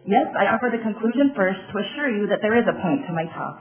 Yes, I offer the conclusion first to assure you that there is a point to my talk.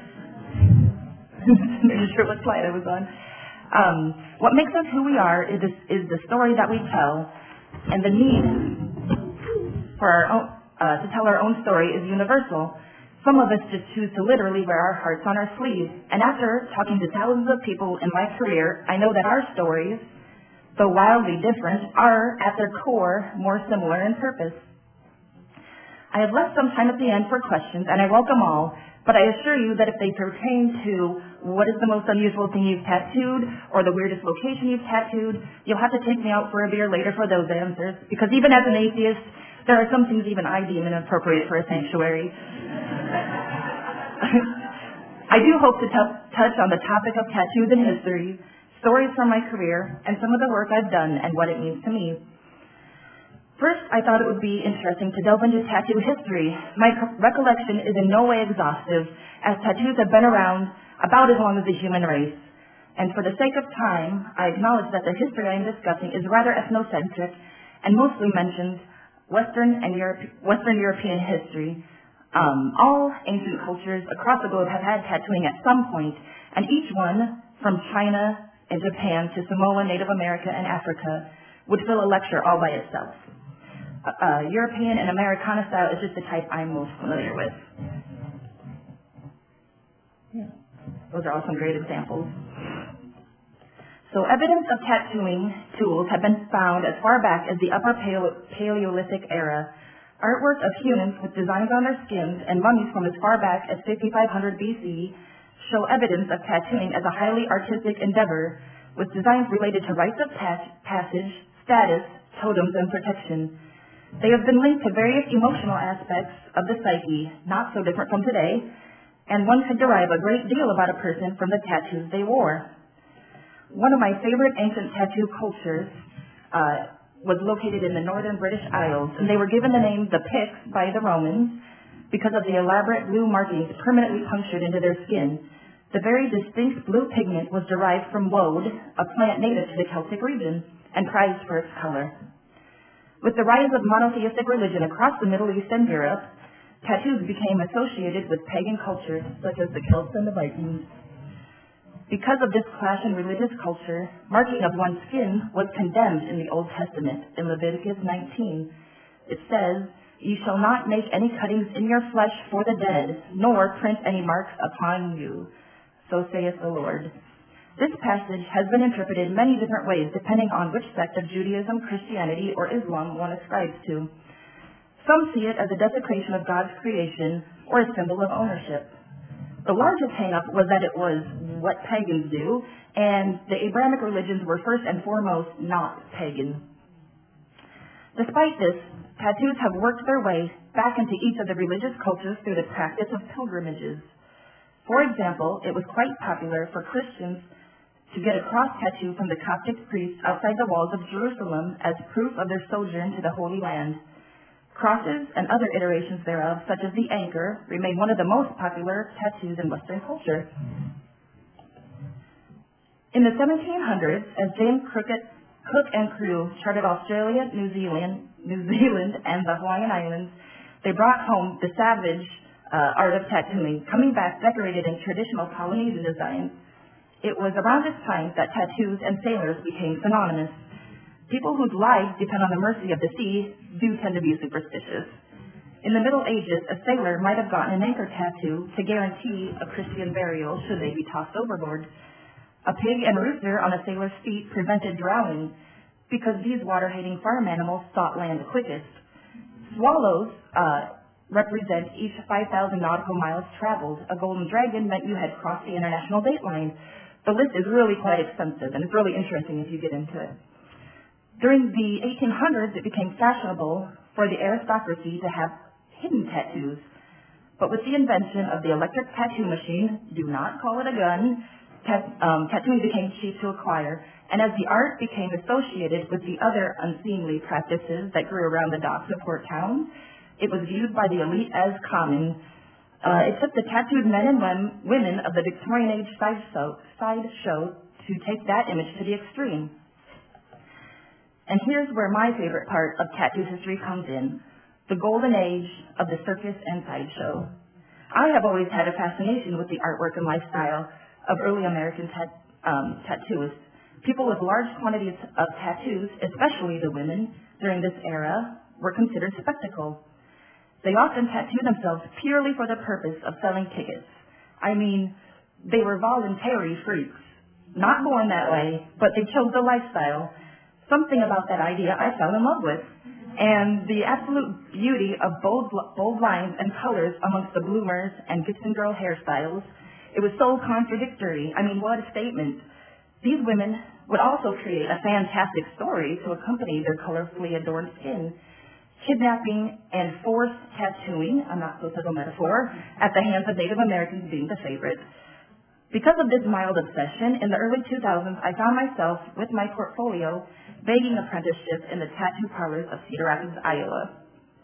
Not sure what slide I was on. What makes us who we are is the story that we tell, and the need for our own, to tell our own story is universal. Some of us just choose to literally wear our hearts on our sleeves, and after talking to thousands of people in my career, I know that our stories, though wildly different, are, at their core, more similar in purpose. I have left some time at the end for questions, and I welcome all, but I assure you that if they pertain to what is the most unusual thing you've tattooed or the weirdest location you've tattooed, you'll have to take me out for a beer later for those answers, because even as an atheist, there are some things even I deem inappropriate for a sanctuary. I do hope to touch on the topic of tattoos and history, stories from my career, and some of the work I've done and what it means to me. First, I thought it would be interesting to delve into tattoo history. My recollection is in no way exhaustive, as tattoos have been around about as long as the human race. And for the sake of time, I acknowledge that the history I am discussing is rather ethnocentric and mostly mentions Western European history. All ancient cultures across the globe have had tattooing at some point, and each one, from China and Japan to Samoa, Native America, and Africa, would fill a lecture all by itself. European and Americana style is just the type I'm most familiar with. Yeah. Those are all some great examples. So evidence of tattooing tools have been found as far back as the Upper Paleolithic era. Artwork of humans with designs on their skins and mummies from as far back as 5500 BC show evidence of tattooing as a highly artistic endeavor with designs related to rites of passage, status, totems, and protection. They have been linked to various emotional aspects of the psyche, not so different from today, and one could derive a great deal about a person from the tattoos they wore. One of my favorite ancient tattoo cultures was located in the northern British Isles, and they were given the name the Picts by the Romans because of the elaborate blue markings permanently punctured into their skin. The very distinct blue pigment was derived from woad, a plant native to the Celtic region, and prized for its color. With the rise of monotheistic religion across the Middle East and Europe, tattoos became associated with pagan cultures such as the Celts and the Vikings. Because of this clash in religious culture, marking of one's skin was condemned in the Old Testament in Leviticus 19. It says, "You shall not make any cuttings in your flesh for the dead, nor print any marks upon you. So saith the Lord." This passage has been interpreted many different ways depending on which sect of Judaism, Christianity, or Islam one ascribes to. Some see it as a desecration of God's creation or a symbol of ownership. The largest hang-up was that it was what pagans do, and the Abrahamic religions were first and foremost not pagan. Despite this, tattoos have worked their way back into each of the religious cultures through the practice of pilgrimages. For example, it was quite popular for Christians to get a cross tattoo from the Coptic priests outside the walls of Jerusalem as proof of their sojourn to the Holy Land. Crosses and other iterations thereof, such as the anchor, remain one of the most popular tattoos in Western culture. In the 1700s, as James Cook and crew charted Australia, New Zealand, and the Hawaiian Islands, they brought home the savage art of tattooing, coming back decorated in traditional Polynesian designs. It was around this time that tattoos and sailors became synonymous. People whose lives depend on the mercy of the sea do tend to be superstitious. In the Middle Ages, a sailor might have gotten an anchor tattoo to guarantee a Christian burial should they be tossed overboard. A pig and rooster on a sailor's feet prevented drowning because these water-hating farm animals sought land the quickest. Swallows represent each 5,000 nautical miles traveled. A golden dragon meant you had crossed the international date line. The list is really quite extensive, and it's really interesting if you get into it. During the 1800s, it became fashionable for the aristocracy to have hidden tattoos. But with the invention of the electric tattoo machine, do not call it a gun, tattooing became cheap to acquire. And as the art became associated with the other unseemly practices that grew around the docks of port towns, it was viewed by the elite as common. It took the tattooed men and women of the Victorian age sideshow to take that image to the extreme. And here's where my favorite part of tattoo history comes in. the golden age of the circus and sideshow. I have always had a fascination with the artwork and lifestyle of early American tattooists. People with large quantities of tattoos, especially the women during this era, were considered spectacle. They often tattooed themselves purely for the purpose of selling tickets. I mean, they were voluntary freaks. Not born that way, but they chose the lifestyle. Something about that idea I fell in love with. And the absolute beauty of bold lines and colors amongst the bloomers and Gibson girl hairstyles. It was so contradictory. I mean, what a statement. These women would also create a fantastic story to accompany their colorfully adorned skin. Kidnapping and forced tattooing, a not-so-subtle metaphor, at the hands of Native Americans being the favorite. Because of this mild obsession, in the early 2000s, I found myself, with my portfolio, begging apprenticeship in the tattoo parlors of Cedar Rapids, Iowa.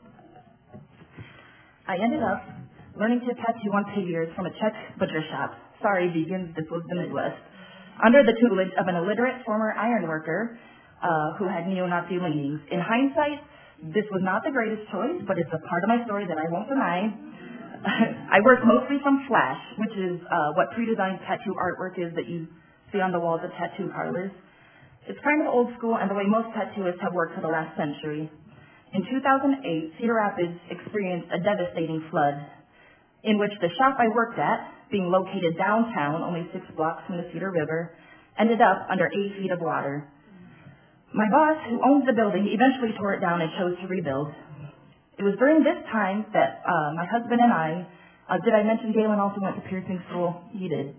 I ended up learning to tattoo on pig ears from a Czech butcher shop. Sorry, vegans, this was the Midwest. Under the tutelage of an illiterate former iron worker who had neo-Nazi leanings. In hindsight, this was not the greatest choice, but it's a part of my story that I won't deny. I work mostly from Flash, which is what pre-designed tattoo artwork is that you see on the walls of tattoo parlors. It's kind of old school and the way most tattooists have worked for the last century. In 2008, Cedar Rapids experienced a devastating flood in which the shop I worked at, being located downtown, only 6 blocks from the Cedar River, ended up under 8 feet of water. My boss, who owns the building, eventually tore it down and chose to rebuild. It was during this time that my husband and I, did I mention Galen also went to piercing school? He did.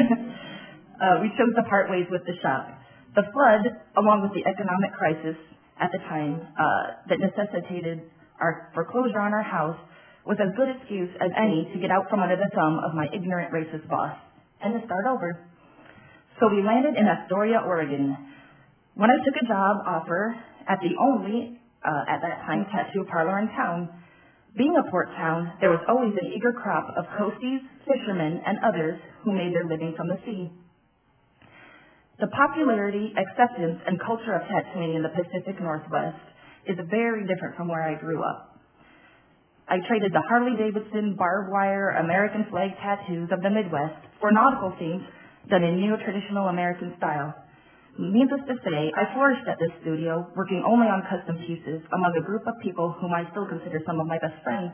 We chose to part ways with the shop. The flood, along with the economic crisis at the time that necessitated our foreclosure on our house, was as good excuse as any to get out from under the thumb of my ignorant racist boss and to start over. So we landed in Astoria, Oregon. When I took a job offer at the only, at that time, tattoo parlor in town, being a port town, there was always an eager crop of coasties, fishermen, and others who made their living from the sea. The popularity, acceptance, and culture of tattooing in the Pacific Northwest is very different from where I grew up. I traded the Harley-Davidson, barbed wire, American flag tattoos of the Midwest for nautical themes done in neo-traditional American style. Needless to say, I flourished at this studio, working only on custom pieces among a group of people whom I still consider some of my best friends.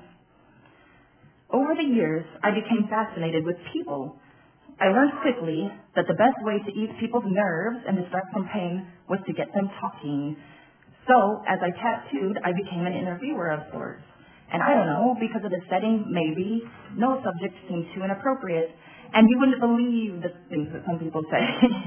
Over the years, I became fascinated with people. I learned quickly that the best way to ease people's nerves and distract from pain was to get them talking. So, as I tattooed, I became an interviewer of sorts. And I don't know, because of the setting, maybe, no subject seemed too inappropriate. And you wouldn't believe the things that some people say.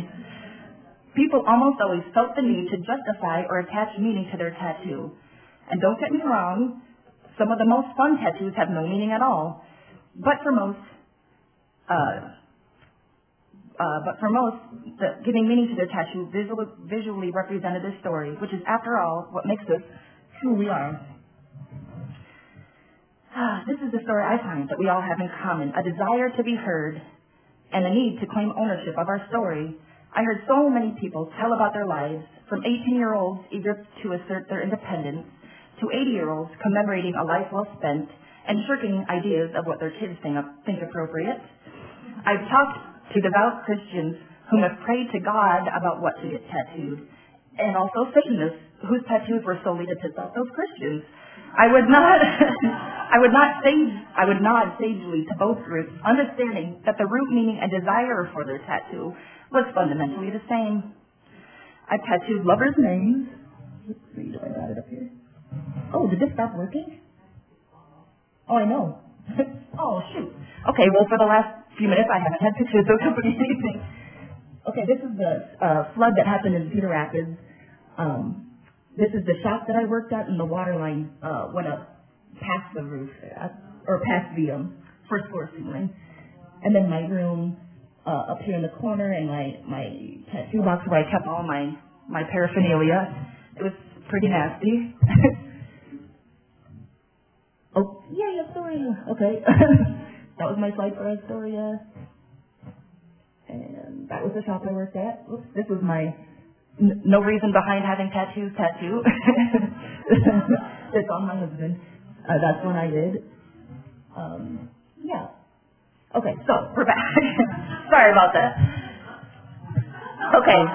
People almost always felt the need to justify or attach meaning to their tattoo. And don't get me wrong, some of the most fun tattoos have no meaning at all. But for most, giving meaning to their tattoo visually represented their story, which is, after all, what makes us who we are. This is the story I find that we all have in common, a desire to be heard and a need to claim ownership of our story. I heard so many people tell about their lives, from 18-year-olds eager to assert their independence to 80-year-olds commemorating a life well spent and shirking ideas of what their kids think appropriate. I've talked to devout Christians whom have prayed to God about what to get tattooed, and also Satanists whose tattoos were solely to piss off those Christians. I would nod sagely to both groups, understanding that the root meaning and desire for their tattoo was fundamentally the same. I tattooed lovers' names. Let's see, do I got it up here? Oh, did this stop working? Oh, I know. Oh, shoot. Okay, well, for the last few minutes, I haven't had pictures, so don't forget anything. Okay, this is the flood that happened in Cedar Rapids. This is the shop that I worked at, and the water line went up past the roof, or past the first floor ceiling. And then my room up here in the corner, and my tattoo box where I kept all my paraphernalia. It was pretty nasty. Oh, yay, Astoria. Okay. That was my slide for Astoria. And that was the shop I worked at. Oops, this was my no reason behind having tattoos tattoo. It's on my husband. That's when I did. Yeah. Okay, so we're back. Sorry about that. Okay.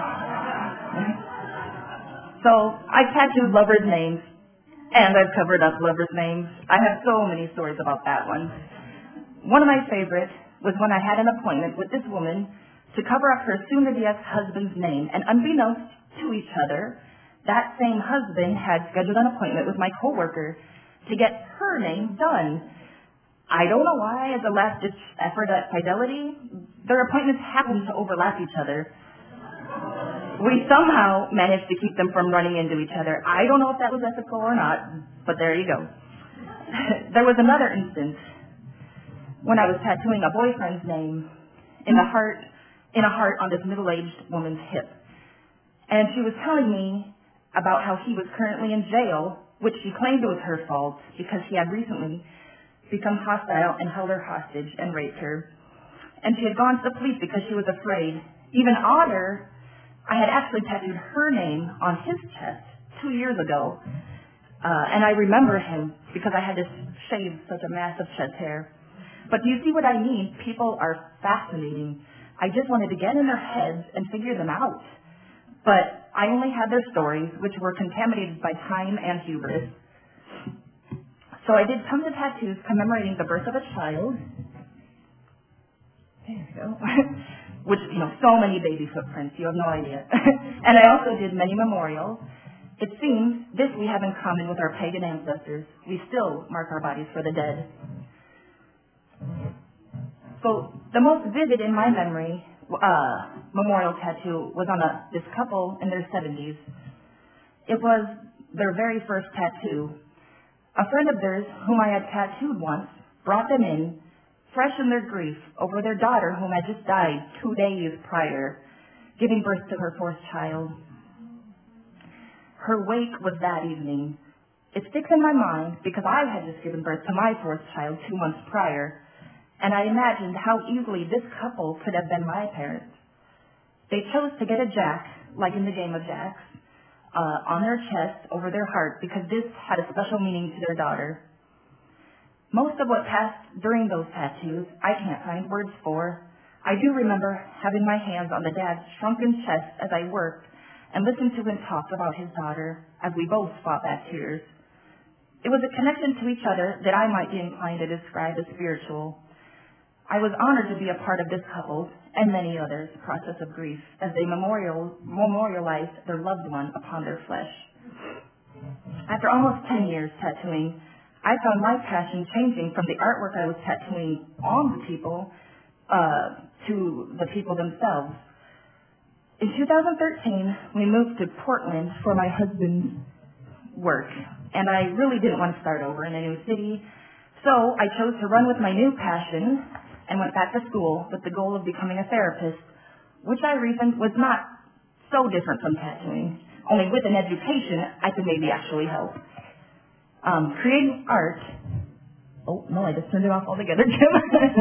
So I tattooed lovers' names, and I've covered up lovers' names. I have so many stories about that one. One of my favorites was when I had an appointment with this woman to cover up her soon-to-be ex-husband's name, and unbeknownst to each other, that same husband had scheduled an appointment with my coworker to get her name done. I don't know why, as a last-ditch effort at fidelity, their appointments happened to overlap each other. We somehow managed to keep them from running into each other. I don't know if that was ethical or not, but there you go. There was another instance when I was tattooing a boyfriend's name in a heart on this middle-aged woman's hip. And she was telling me about how he was currently in jail, which she claimed was her fault because he had recently become hostile and held her hostage and raped her. And she had gone to the police because she was afraid. Even odder, I had actually tattooed her name on his chest 2 years ago. And I remember him because I had to shave such a massive chest hair. But do you see what I mean? People are fascinating. I just wanted to get in their heads and figure them out. But I only had their stories, which were contaminated by time and hubris. So I did tons of tattoos commemorating the birth of a child. There you go. Which, so many baby footprints, you have no idea. And I also did many memorials. It seems this we have in common with our pagan ancestors. We still mark our bodies for the dead. So the most vivid in my memory memorial tattoo was on this couple in their 70s. It was their very first tattoo. A friend of theirs, whom I had tattooed once, brought them in, fresh in their grief over their daughter, whom had just died 2 days prior, giving birth to her fourth child. Her wake was that evening. It sticks in my mind because I had just given birth to my fourth child 2 months prior, and I imagined how easily this couple could have been my parents. They chose to get a jack, like in the game of jacks, on their chest over their heart because this had a special meaning to their daughter. Most of what passed during those tattoos, I can't find words for. I do remember having my hands on the dad's shrunken chest as I worked and listened to him talk about his daughter as we both fought back tears. It was a connection to each other that I might be inclined to describe as spiritual. I was honored to be a part of this couple's and many others' process of grief as they memorialized their loved one upon their flesh. After almost 10 years tattooing, I found my passion changing from the artwork I was tattooing on the people to the people themselves. In 2013, we moved to Portland for my husband's work, and I really didn't want to start over in a new city, so I chose to run with my new passion and went back to school with the goal of becoming a therapist, which I reasoned was not so different from tattooing. Only with an education, I could maybe actually help. Creating art. Oh, no, I just turned it off altogether, Jim.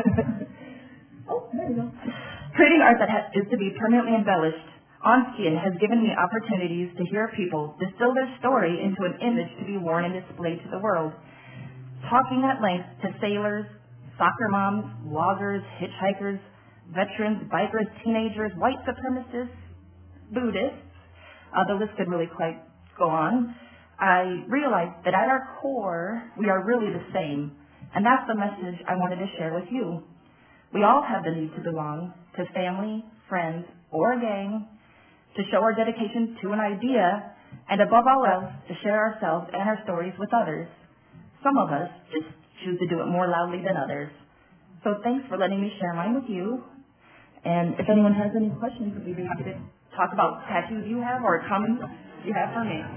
Oh, there you go. Creating art that is to be permanently embellished on skin has given me opportunities to hear people distill their story into an image to be worn and displayed to the world. Talking at length to sailors, soccer moms, loggers, hitchhikers, veterans, bikers, teenagers, white supremacists, Buddhists, the list could really quite go on. I realized that at our core, we are really the same, and that's the message I wanted to share with you. We all have the need to belong to family, friends, or a gang, to show our dedication to an idea, and above all else, to share ourselves and our stories with others. Some of us just choose to do it more loudly than others. So thanks for letting me share mine with you. And if anyone has any questions, we'd be happy to talk about tattoos you have or comments you have for me.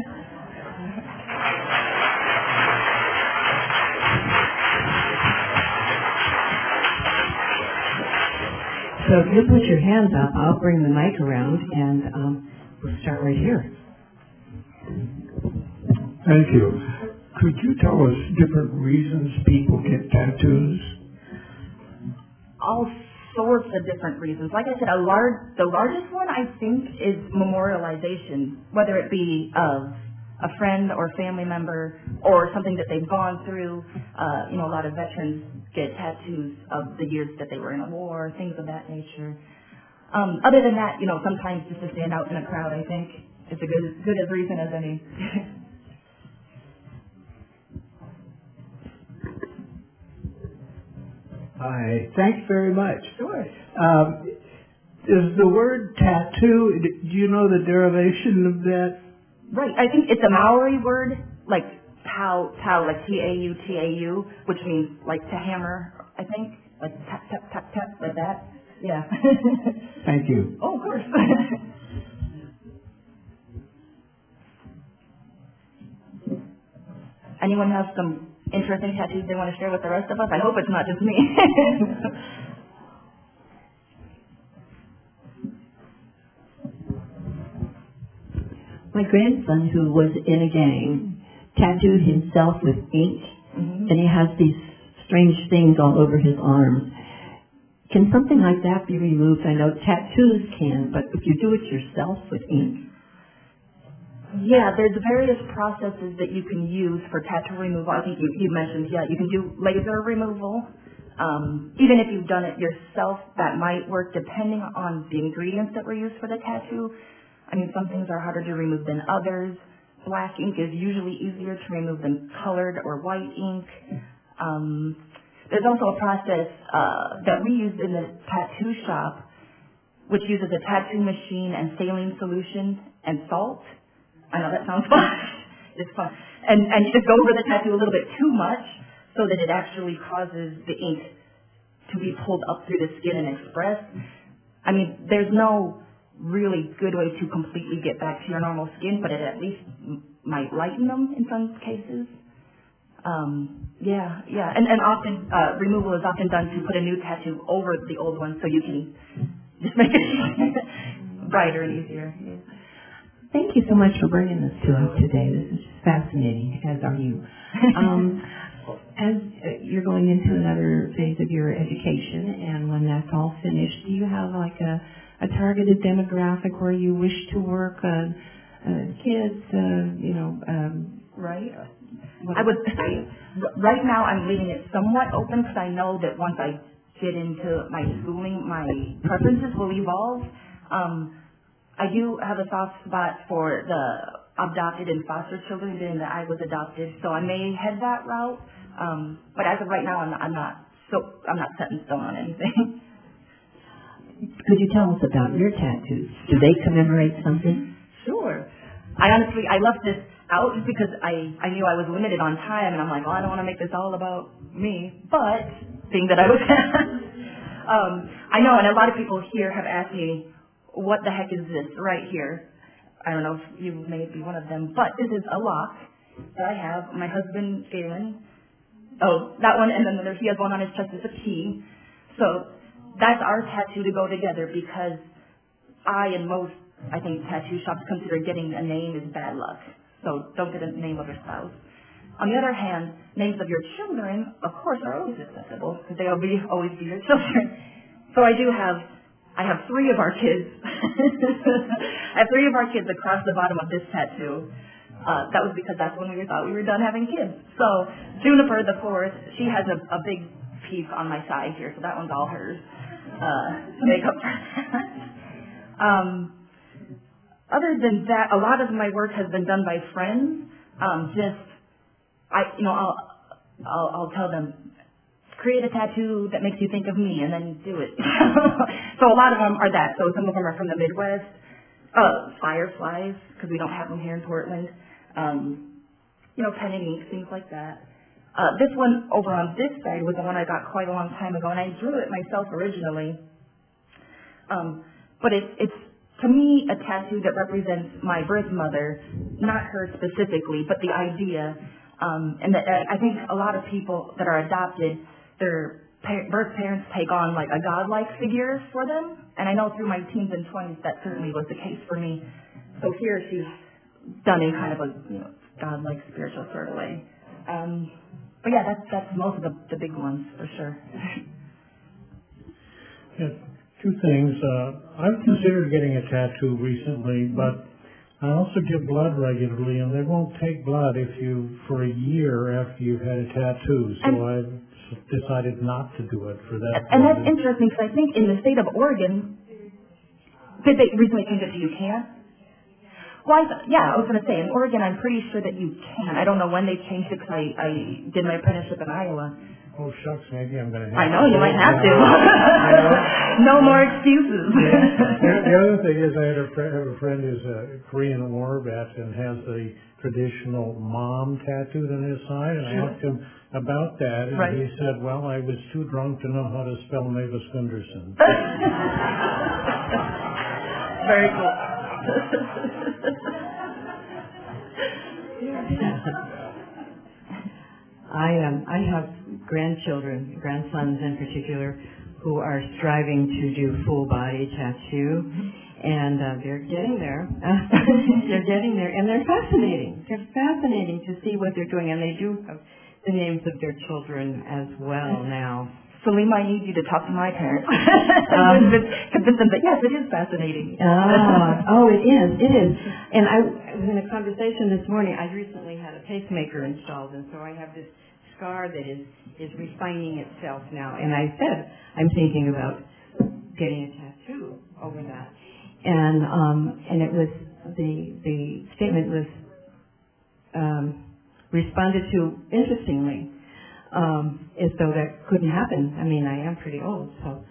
So if you put your hands up, I'll bring the mic around and we'll start right here. Thank you. Could you tell us different reasons people get tattoos? All sorts of different reasons. Like I said, the largest one I think is memorialization, whether it be of a friend or family member or something that they've gone through. A lot of veterans get tattoos of the years that they were in a war, things of that nature. Other than that, sometimes just to stand out in a crowd, I think, is a good as reason as any. Hi, thanks very much. Sure. Is the word tattoo, do you know the derivation of that? Right. I think it's a Maori word, like tau, like T-A-U, which means like to hammer, I think. Like tap, tap, tap, tap, like that. Yeah. Thank you. Oh, of course. Anyone have some interesting tattoos they want to share with the rest of us? I hope it's not just me. My grandson, who was in a gang, tattooed himself with ink, and he has these strange things all over his arms. Can something like that be removed? I know tattoos can, but if you do it yourself with ink. Yeah, there's various processes that you can use for tattoo removal. I think you mentioned, you can do laser removal. Even if you've done it yourself, that might work depending on the ingredients that were used for the tattoo. I mean, some things are harder to remove than others. Black ink is usually easier to remove than colored or white ink. There's also a process that we use in the tattoo shop, which uses a tattoo machine and saline solution and salt. I know that sounds fun. It's fun. And you just go over the tattoo a little bit too much so that it actually causes the ink to be pulled up through the skin and express. I mean, there's no really good way to completely get back to your normal skin, but it at least might lighten them in some cases. And often removal is often done to put a new tattoo over the old one so you can just make it brighter and easier. Yeah. Thank you so much for bringing this to us today. This is fascinating, as are you. As you're going into another phase of your education, and when that's all finished, do you have like a targeted demographic where you wish to work? Kids, Right. I would say right now I'm leaving it somewhat open because I know that once I get into my schooling, my preferences will evolve. I do have a soft spot for the adopted and foster children, being that I was adopted, so I may head that route. But as of right now, I'm not set in stone on anything. Could you tell us about your tattoos? Do they commemorate something? Sure. I left this out just because I knew I was limited on time, and I'm like, I don't want to make this all about me. But being that I was I know, and a lot of people here have asked me, what the heck is this right here? I don't know if you may be one of them, but this is a lock that I have. My husband, Galen, that one, and then he has one on his chest. It's a key. So that's our tattoo to go together because I think tattoo shops consider getting a name is bad luck. So don't get a name of your spouse. On the other hand, names of your children, of course, are always acceptable because they will always be your children. So I have 3 of our kids. I have 3 of our kids across the bottom of this tattoo. That was because that's when we thought we were done having kids. So Juniper, the 4th, she has a big piece on my side here, so that one's all hers to make up for that. Other than that, a lot of my work has been done by friends. I'll tell them, create a tattoo that makes you think of me, and then do it. So a lot of them are that. So some of them are from the Midwest. Fireflies, because we don't have them here in Portland. Pen and ink, things like that. This one over on this side was the one I got quite a long time ago, and I drew it myself originally. But it's to me a tattoo that represents my birth mother, not her specifically, but the idea. And that I think a lot of people that are adopted, their birth parents take on like a godlike figure for them, and I know through my teens and 20s that certainly was the case for me. So here she's done in kind of a godlike spiritual sort of way. But yeah, that's most of the big ones for sure. Yeah, 2 things. I've considered getting a tattoo recently, but I also give blood regularly, and they won't take blood for a year after you've had a tattoo. So I've decided not to do it for that. And that's interesting because I think in the state of Oregon, did they recently change it to you can't? Well, I was going to say, in Oregon, I'm pretty sure that you can. I don't know when they changed it because I did my apprenticeship in Iowa. Oh, shucks, maybe I'm going to have I know, you might have to. No more excuses. The other thing is I have a friend who's a Korean War vet and has the traditional mom tattooed on his side, and I asked him about that, and he said, well, I was too drunk to know how to spell Mavis Gunderson. Very cool. I have grandsons in particular, who are striving to do full body tattoo, and they're getting there. They're getting there, and they're fascinating. They're fascinating to see what they're doing, and they do have the names of their children as well now. So we might need you to talk to my parents. Convince them that, yes, it is fascinating. It is. It is. And I was in a conversation this morning. I recently had a pacemaker installed, and so I have this scar that is refining itself now. And I said, I'm thinking about getting a tattoo over that. And it was, the statement was responded to interestingly. As though that couldn't happen. I mean, I am pretty old, so.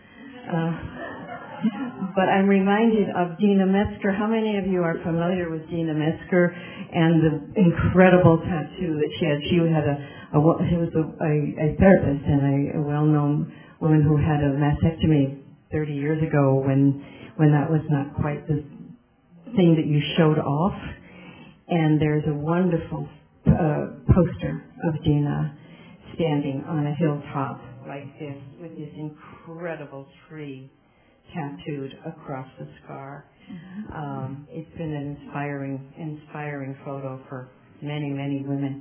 But I'm reminded of Dina Metzger. How many of you are familiar with Dina Metzger and the incredible tattoo that she had? She was a therapist and a well-known woman who had a mastectomy 30 years ago when that was not quite the thing that you showed off. And there's a wonderful poster of Dina standing on a hilltop like this with this incredible tree tattooed across the scar. It's been an inspiring photo for many, many women.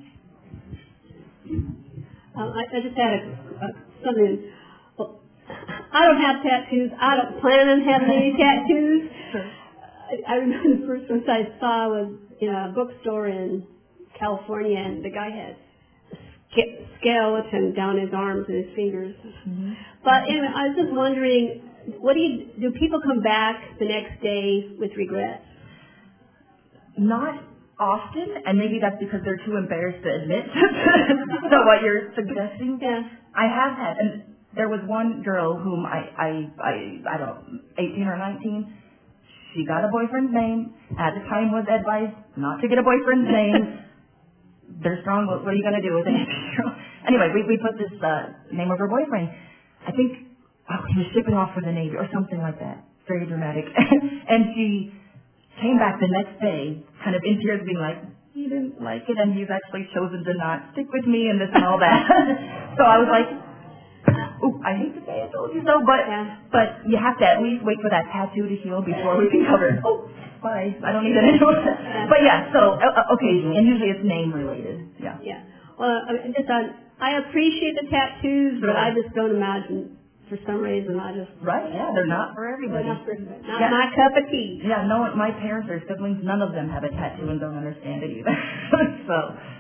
I just had something. Well, I don't have tattoos. I don't plan on having any tattoos. I remember the first ones I saw was in a bookstore in California, and the guy had skeleton down his arms and his fingers. But anyway, I was just wondering, do people come back the next day with regrets? Not often, and maybe that's because they're too embarrassed to admit to what you're suggesting. Yeah. I have had, and there was one girl whom I don't know, 18 or 19, she got a boyfriend's name, at the time was advised not to get a boyfriend's name. They're strong, what are you going to do with it? Anyway, we put this name of her boyfriend. I think he was shipping off for the Navy or something like that. Very dramatic. And she came back the next day, kind of in tears, being like, he didn't like it, and he's actually chosen to not stick with me and this and all that. So I was like, ooh, I hate to say I told you so, but you have to at least wait for that tattoo to heal before we can cover it. Oh, bye. I don't need it anymore. But yeah, so occasionally, and usually it's name related. Yeah. Yeah. Well, I appreciate the tattoos, but I just don't imagine for some reason Right, yeah, they're not for everybody. Not my cup of tea. Yeah, no, my parents or siblings, none of them have a tattoo and don't understand it either. So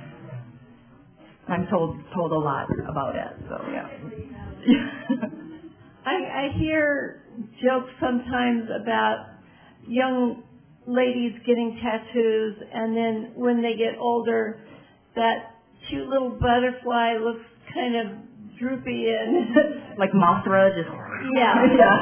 I'm told a lot about it. So yeah. I hear jokes sometimes about young ladies getting tattoos, and then when they get older, that cute little butterfly looks kind of droopy and like Mothra, just yeah.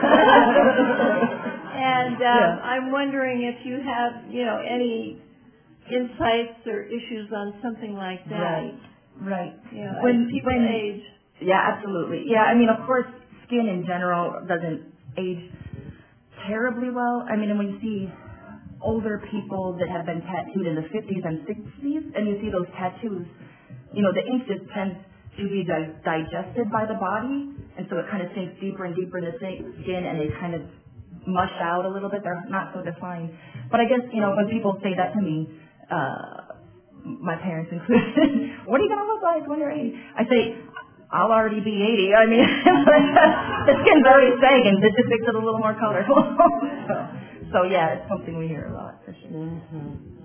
And I'm wondering if you have any insights or issues on something like that. Right. Yeah, when people age. Yeah, absolutely. Yeah, I mean, of course, skin in general doesn't age terribly well. I mean, and when you see older people that have been tattooed in the 50s and 60s, and you see those tattoos, the ink just tends to be digested by the body, and so it kind of sinks deeper and deeper in the skin, and they kind of mush out a little bit. They're not so defined. But I guess, when people say that to me, my parents included, what are you going to look like when you're 80? I say, I'll already be 80. I mean, the skin's already sagging. It just makes it a little more colorful. So yeah, it's something we hear a lot, for sure.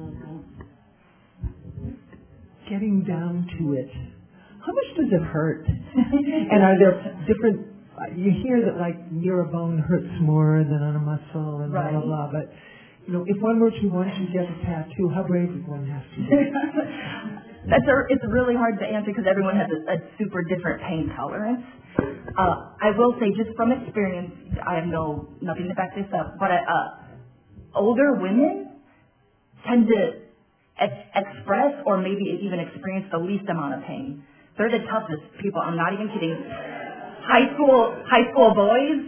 getting down to it, how much does it hurt? And are there different, you hear that like near a bone hurts more than on a muscle and blah, blah, blah, but if one were to want to get a tattoo, how brave would one have to be? It's really hard to answer because everyone has a super different pain tolerance. I will say, just from experience, I have nothing to back this up, but older women tend to express or maybe even experience the least amount of pain. They're the toughest people. I'm not even kidding. High school boys.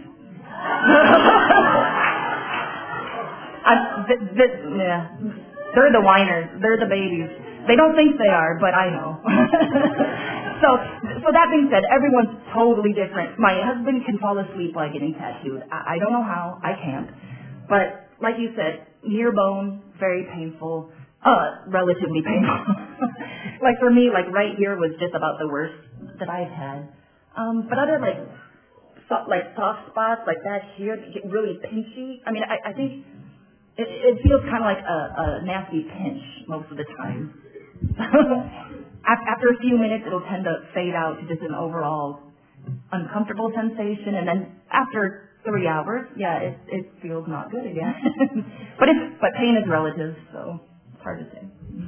They're the whiners. They're the babies. They don't think they are, but I know. So that being said, everyone's totally different. My husband can fall asleep while getting tattooed. I don't know how. I can't. But like you said, near bone, very painful. Relatively painful. Like for me, like right here was just about the worst that I've had. But other soft spots like that here get really pinchy. I mean, I think it feels kind of like a nasty pinch most of the time. After a few minutes, it'll tend to fade out to just an overall uncomfortable sensation, and then after 3 hours, it feels not good again. but pain is relative, so it's hard to say.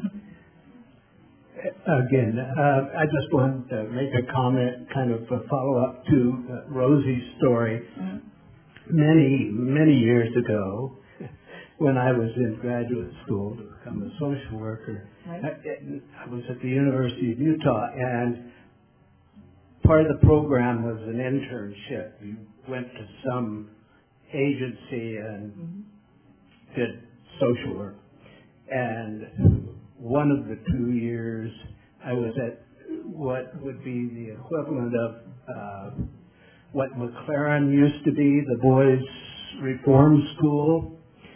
Again, I just wanted to make a comment, kind of a follow-up to Rosie's story. Mm-hmm. Many years ago, when I was in graduate school to become a social worker, right. I was at the University of Utah, and part of the program was an internship. You went to some agency and did social work. And one of the 2 years, I was at what would be the equivalent of what McLaren used to be, the boys' reform school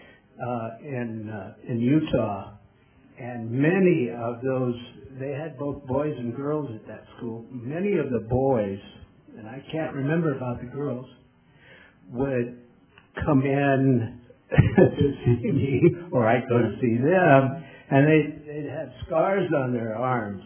in Utah. And many of those, they had both boys and girls at that school. Many of the boys, and I can't remember about the girls, would come in to see me, or I'd go to see them, and they'd have scars on their arms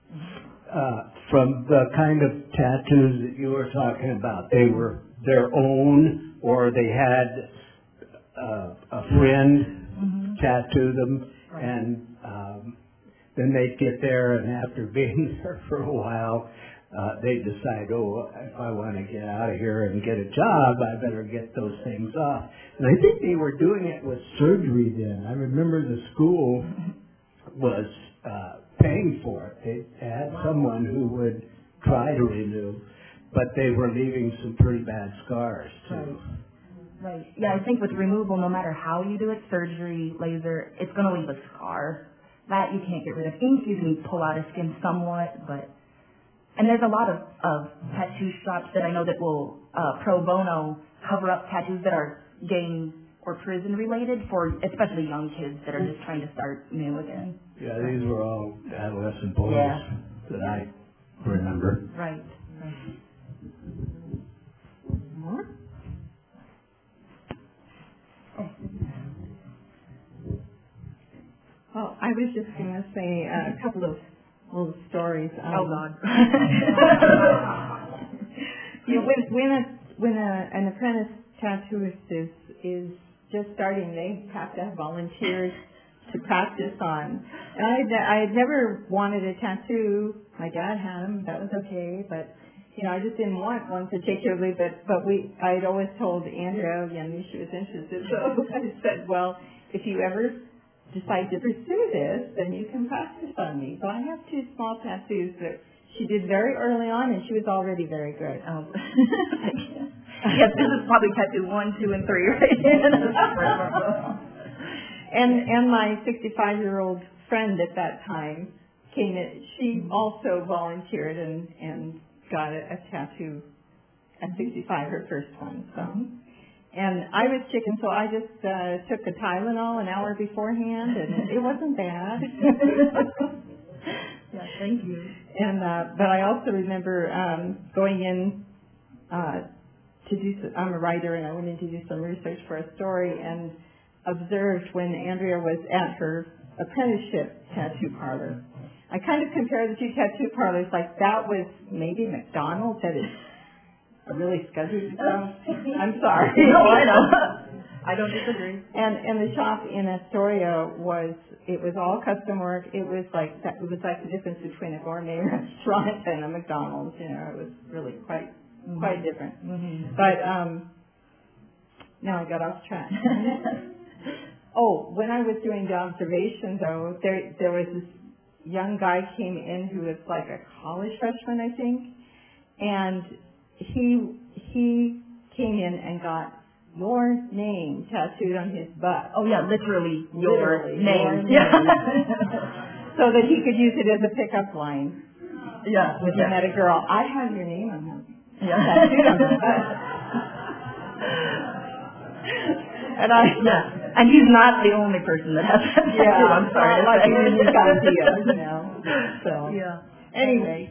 from the kind of tattoos that you were talking about. They were their own, or they had a friend tattoo them, and then they'd get there, and after being there for a while, they decide, if I want to get out of here and get a job, I better get those things off. And I think they were doing it with surgery then. I remember the school was paying for it. They had someone who would try to renew, but they were leaving some pretty bad scars too. Right. Yeah, I think with removal, no matter how you do it, surgery, laser, it's going to leave a scar. That you can't get rid of. Ink you can pull out of skin somewhat, but... And there's a lot of tattoo shops that I know that will pro bono cover up tattoos that are gang or prison related for especially young kids that are just trying to start new again. Yeah, these were all adolescent boys that I remember. Right. More? Oh, I was just going to say a couple of little stories. Oh, God. When an apprentice tattooist is just starting, they have to have volunteers to practice on. And I had never wanted a tattoo. My dad had them. That was okay. But, I just didn't want one particularly. But I'd always told Andrea, she was interested. So I said, well, if you ever decide to pursue this, then you can practice on me. So I have 2 small tattoos that she did very early on, and she was already very good. Oh. Yes, this is probably tattoo 1, 2, and 3, right? And my 65-year-old friend at that time came in. She also volunteered and got a tattoo at 65, her first one. So. And I was chicken, so I just took the Tylenol an hour beforehand, and it wasn't bad. Yeah, thank you. And but I also remember going in to do. I'm a writer, and I went in to do some research for a story, and observed when Andrea was at her apprenticeship tattoo parlor. I kind of compare the two tattoo parlors, like that was maybe McDonald's at its really scuzzy stuff. I'm sorry. No, I know. I don't disagree. And the shop in Astoria was all custom work. It was like the difference between a gourmet restaurant and a McDonald's. You know, it was really quite different. Mm-hmm. But now I got off track. Oh, when I was doing the observation though, there was this young guy came in who was like a college freshman, I think, and he came in and got your name tattooed on his butt. Oh yeah, literally your name. Your name. Yeah. So that he could use it as a pickup line. Yeah. When he met a girl, I have your name on him. Yeah. Tattooed on my butt. And he's not the only person that has that tattoo. I'm sorry. Not like a unique idea, you know. So yeah. Anyway,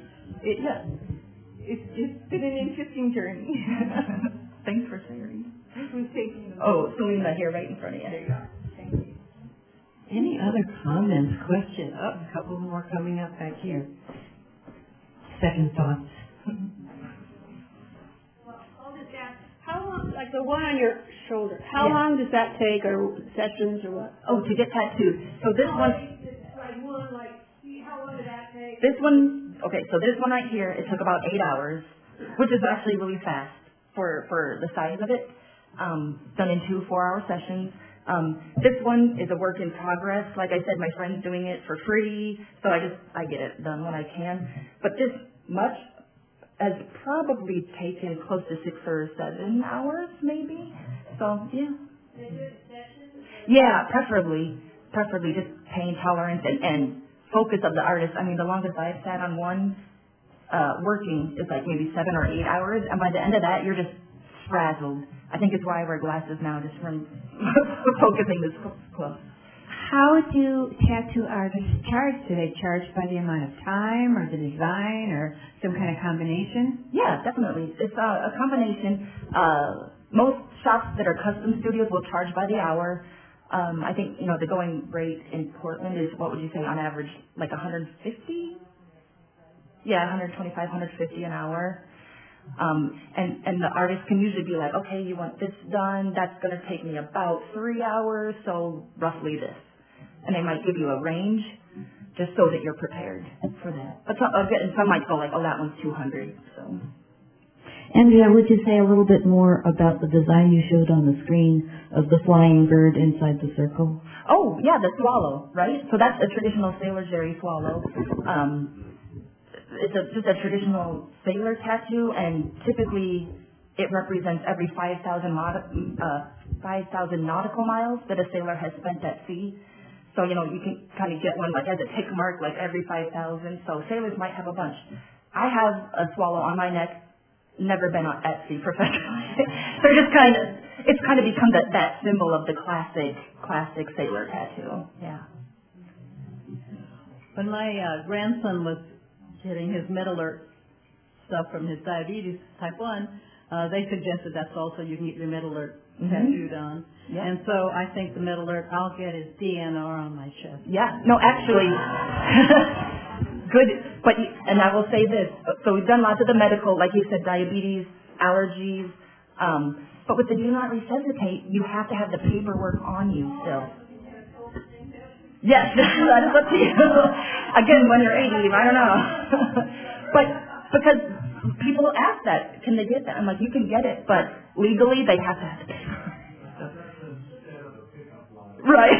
it's been an interesting journey. Thanks for sharing. Who's taking the Selena here right in front of you. There you go. Thank you. Any other comments, questions? Oh, a couple more coming up back here. Second thoughts. I'll just ask, how long, like the one on your shoulder, how long does that take, or sessions, or what? Oh, to get tattooed. So this one, How long did that take? this one right here, it took about 8 hours, which is actually really fast for the size of it. Done in 2 4-hour sessions. This one is a work in progress. Like I said, my friend's doing it for free, so I get it done when I can. But this much has probably taken close to 6 or 7 hours, maybe. So yeah. Yeah, preferably just pain tolerance and focus of the artist. I mean, the longest I've sat on one working is like maybe 7 or 8 hours, and by the end of that, you're just frazzled. I think it's why I wear glasses now, just from focusing this close. How do tattoo artists charge? Do they charge by the amount of time or the design or some kind of combination? Yeah, definitely. It's a combination. Most shops that are custom studios will charge by the hour. I think, the going rate in Portland is, what would you say, on average, like 150? Yeah, 125, 150 an hour. And the artist can usually be like, okay, you want this done, that's going to take me about 3 hours, so roughly this. And they might give you a range just so that you're prepared for that. But some might go like, oh, that one's 200. So. Andrea, would you say a little bit more about the design you showed on the screen of the flying bird inside the circle? Oh, yeah, the swallow, right? So that's a traditional Sailor Jerry swallow. It's just a traditional sailor tattoo, and typically it represents every 5,000 nautical miles that a sailor has spent at sea. So, you can kind of get one like as a tick mark, like every 5,000. So sailors might have a bunch. I have a swallow on my neck, never been at sea professionally. So it's kind of become that symbol of the classic sailor tattoo. Yeah. When my grandson was getting his Middle-earth stuff from his diabetes type 1, they suggested that's also you can get your Middle-earth tattooed on. Yeah. And so I think the Middle-earth, I'll get his DNR on my chest. Yeah. No, actually, good. And I will say this. So we've done lots of the medical, like you said, diabetes, allergies. But with the do not resuscitate, you have to have the paperwork on you still. Yes, that is up to you. Again, when you're 80, I don't know. But because people ask that, can they get that? I'm like, you can get it, but legally they have to have the paperwork. Right.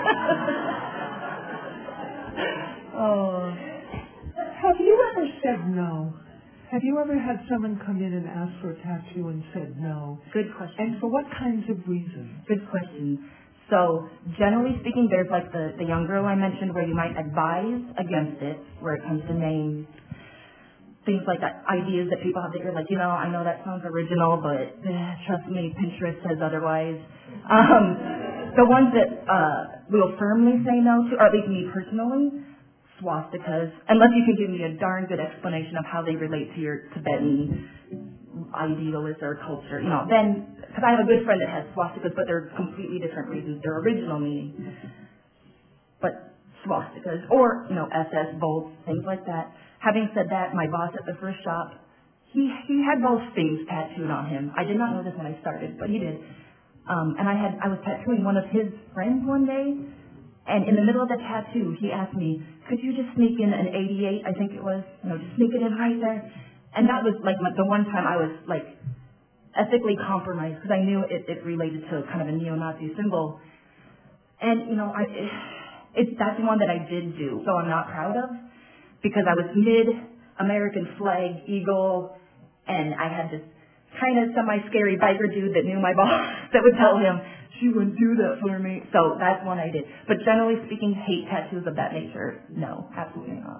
Oh. Have you ever said no? Have you ever had someone come in and ask for a tattoo and said no? Good question. And for what kinds of reasons? Good question. So generally speaking, there's like the young girl I mentioned where you might advise against it, where it comes to names, things like that, ideas that people have that you're like, I know that sounds original, but trust me, Pinterest says otherwise. The ones that will firmly say no to, or at least me personally, swastikas, unless you can give me a darn good explanation of how they relate to your Tibetan idealist or culture, then, because I have a good friend that has swastikas, but they're completely different reasons. They're original meaning. But swastikas or, SS bolts, things like that. Having said that, my boss at the first shop, he had those things tattooed on him. I did not know this when I started, but he did. And I was tattooing one of his friends one day, and in the middle of the tattoo, he asked me, could you just sneak in an 88, I think it was, just sneak it in right there. And that was like the one time I was like ethically compromised because I knew it related to kind of a neo-Nazi symbol. And, that's one that I did do, so I'm not proud of, because I was mid-American flag eagle, and I had this kind of semi-scary biker dude that knew my boss that would tell him, she wouldn't do that for me. So that's one I did. But generally speaking, hate tattoos of that nature, no, absolutely not.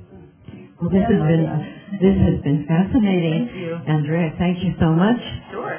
Well, this has been fascinating. Thank you. Andrea, thank you so much. Sure.